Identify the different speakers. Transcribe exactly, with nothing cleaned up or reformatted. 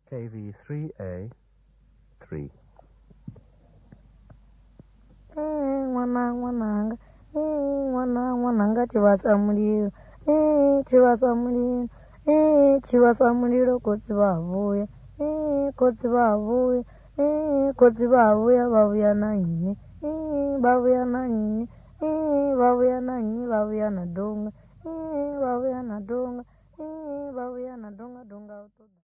Speaker 1: K V three A three.
Speaker 2: Eh, mwana mwananga, eh, mwana mwananga chivasa muliro, eh, chivasa muliro, eh, chivasa muliro kotsi vavuya, eh, kotsi vavuya, eh, kotsi vavuya vavuya na nyini, eh, vavuya na nyini, eh, vavuya na nyini, vavuya na donga, eh, vavuya na donga, eh, vavuya na donga donga utoda.